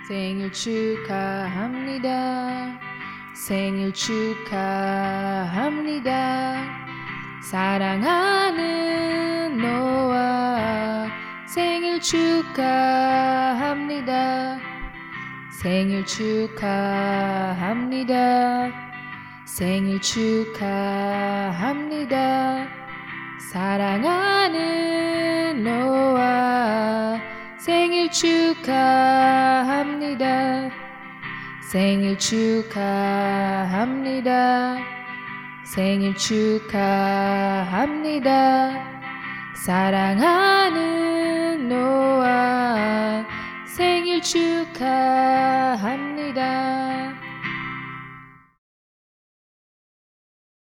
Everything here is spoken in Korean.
생일 축하합니다. 생일 축하합니다. 사랑하는 노아 생일 축하합니다. 생일 축하합니다. 생일 축하합니다. 사랑하는 노아 생일 축하합니다. 생일 축하합니다. 생일 축하합니다. 사랑하는 노아 생일 축하합니다.